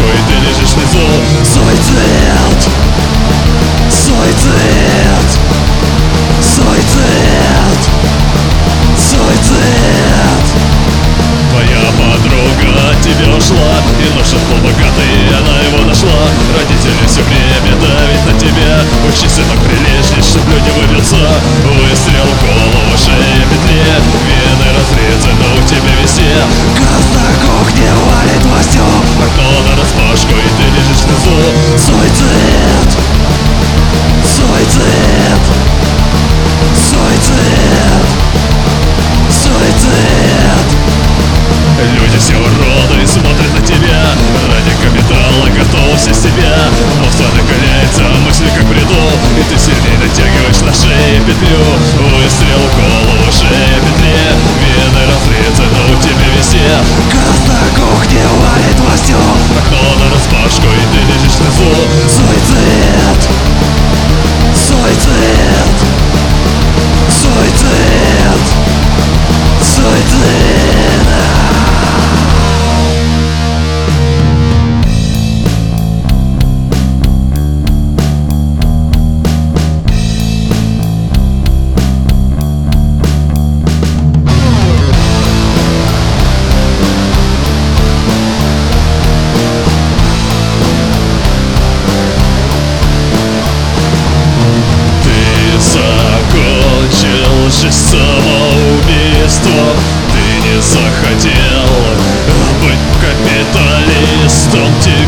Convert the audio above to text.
и ты лежишь внизу. Суицид! Суицид! Суицид! Суицид! Твоя подруга от тебя ушла, и наш был богатый, она его нашла. Родители все время давят на тебя, учи, сынок, прилежней, чтоб люди выбился. Выстрел в голову, шея в петле, вены разрезаны у тебя везде. Газ на кухне валит вовсю, Окно нараспашку, и ты лежишь внизу. суицид! Суицид! Суицид! Суицид! Люди все уроды смотрят на тебя, ради капитала готовься с себя. Мозг накаляется, мысли как в бреду, и ты сильнее натягиваешь на шее петлю. Выстрел в голову, шея в петле, вены разрезаны у тебя везде. Газ на кухне валит вовсю, Окно нараспашку, и ты лежишь внизу. суицид! Суицид! Суицид! Суицид! Закончил жизнь самоубийством. Ты не захотел быть капиталистом.